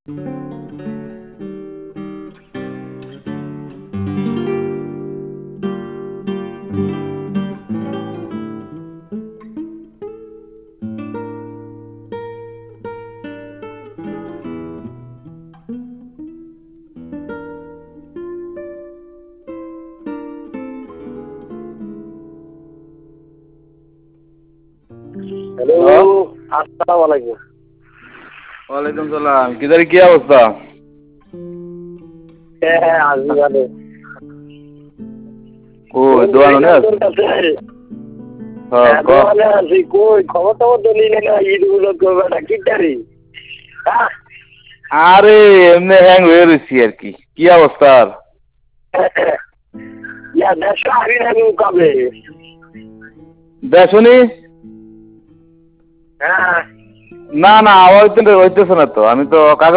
Hello, আসসালামু আলাইকুম। ওয়ালাইকুম সালাম। কিদার কি অবস্থা? হ্যাঁ, আছি ভালো। কই দোয়ানো বলছিলাম নেস? তোর কাছে, হ্যাঁ ক। দোকানে আছি। কই খবর টবর তো নিলে না, ঈদ গুলো করবে না কি তারি? আরে এমনি হ্যাং হয়ে রয়েছি আর কি। কি অবস্থা আর? ইয়া দেড়শো আবি না কবে? দেখনি? হ্যাঁ না না, আওয়াজ তো হইতেছে না তো। আমি তো কাগজ